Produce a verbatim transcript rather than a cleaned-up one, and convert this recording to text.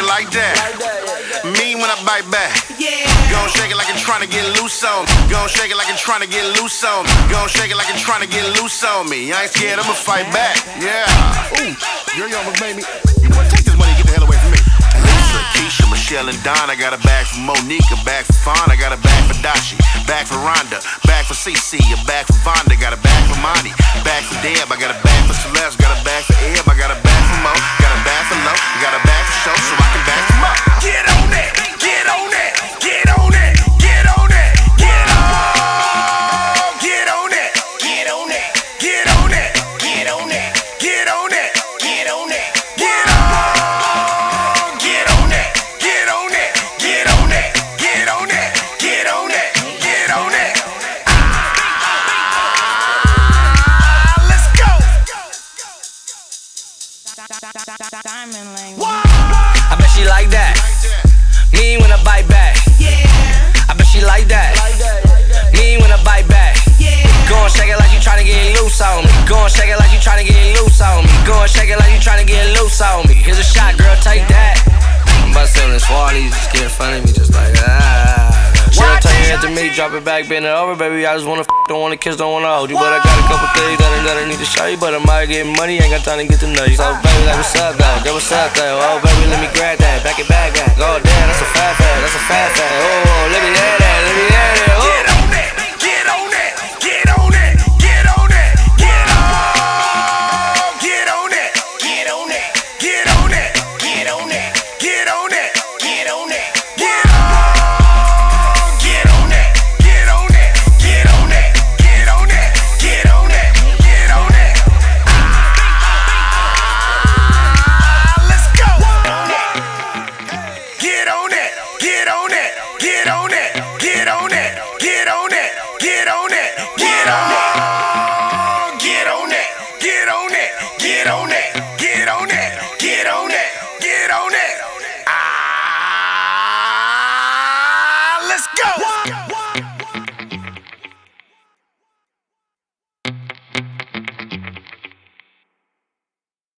like that. Mean when I bite back. Gon' shake it like you're trying to get loose on me. Gon' shake it like you're trying to get loose on me. Gon' shake it like you're trying to get loose on me. I ain't scared, I'ma fight back. Yeah. Ooh, you're young, baby. You wanna take this money and get the hell away from me. Lisa, Keisha, Michelle, and Don. I got a bag for Monique, a bag for Fawn. I got a bag for Dashi, bag for Rhonda, bag for Cece, a bag for Vonda. Got a bag for Monty, bag for Deb. I got a bag for Celeste, got a bag for Eb. I got a bag for Mo, got a bag for Lo, got a bag for Show, so I can bag them up. Get on that, get on that, get on that, get on that, get on, get on that, get on that, get on that, get on that, get on that, get on that, get on, get on that, get on that, get on that, get on that, get on that, get on that. Ah, let's go. Diamond Lane. I bet she like that. Mean when I bite back. I bet she like that. Mean when I bite back. Go and shake it like you tryna get loose on me. Go and shake it like you tryna get loose on me. Go and shake it like you tryna get loose on me. Here's a shot, girl, take that. I'm about to sit on this wall, you just get in front of me, just like ah. She'll turn your head to me, drop it back, bend it over, baby. I just wanna f, don't wanna kiss, don't wanna hold you, but I got a couple things that I, that I need to show you. But I might get money, ain't got time to get to know you. So baby, like what's up though? Girl, what's up though? Oh baby, let me grab that, back it back, back. Oh damn, that's a fat fat, that's a fat fat. Oh, oh let me have that, let me have that. Oh. Get on that, get on that, get on that, get on that, get on, get on that, get on that, get on that, get on that, get on that, get on that, get on, get on that, get on that, get on that, get on that, get on that, get on that. Ah, let's go. Get on that, get on that, get on that, get on that, get on that, get on that, get on, get on that, get on that, get on that, get on that, get on that, get on that. Ah, let's go.